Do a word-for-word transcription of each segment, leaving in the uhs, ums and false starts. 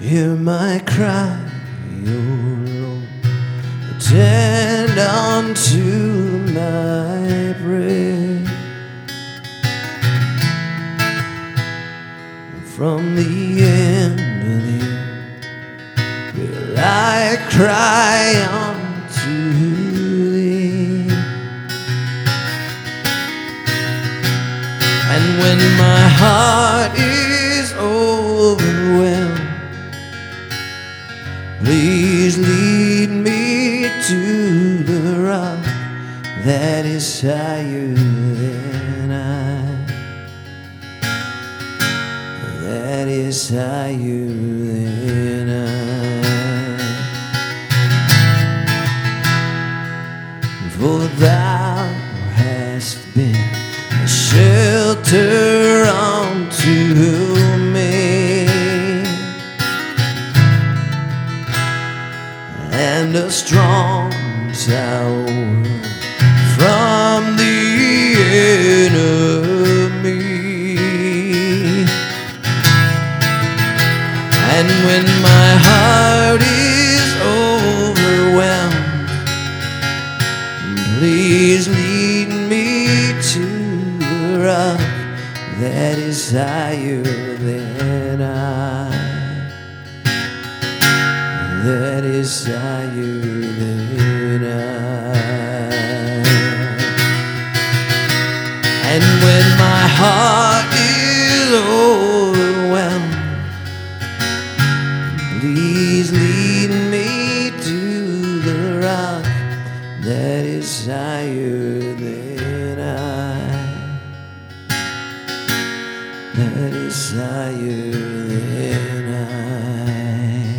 Hear my cry, O Lord, attend unto my prayer. From the end of the earth will I cry unto thee. And when my heart is overwhelmed, please lead me to the rock that is higher than I. That is higher than I. For thou hast been a shelter unto me, and a strong tower from the enemy. And when my heart is overwhelmed, please lead me to the rock that is higher than I. That is higher than I. And when my heart is overwhelmed, please lead me to the rock that is higher than I. That is higher than I.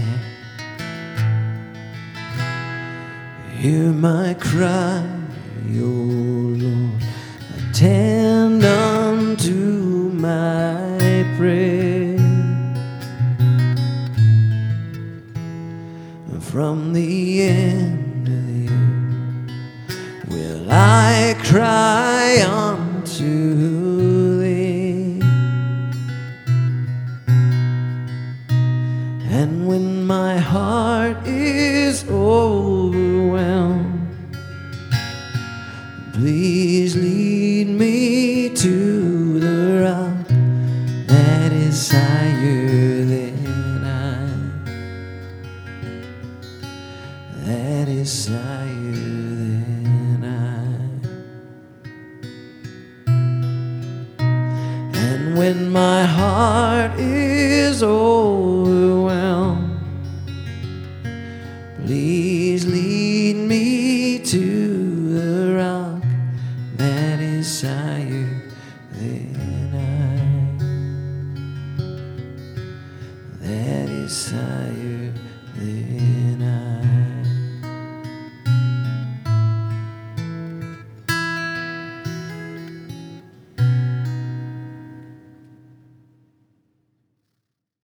Hear my cry, O Lord, attend unto my prayer. From the end of the earth will I cry unto thee. And when my heart is overwhelmed, please lead me to the rock that is higher than I. That is higher than I. And when my heart is overwhelmed, please lead me to the rock that is higher than I. That is higher than I.